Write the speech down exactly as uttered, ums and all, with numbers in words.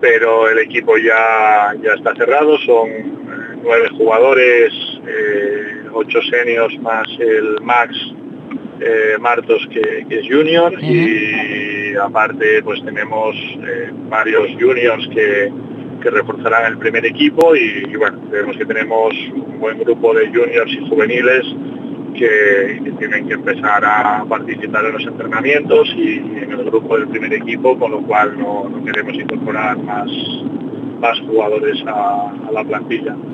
pero el equipo ya, ya está cerrado, son eh, nueve jugadores, eh, ocho seniors más el Max eh, Martos que, que es junior, uh-huh. Y aparte pues tenemos eh, varios juniors que, que reforzarán el primer equipo y, y bueno, vemos que tenemos un buen grupo de juniors y juveniles que, que tienen que empezar a participar en los entrenamientos y en el grupo del primer equipo, con lo cual no, no queremos incorporar más, más jugadores a, a la plantilla.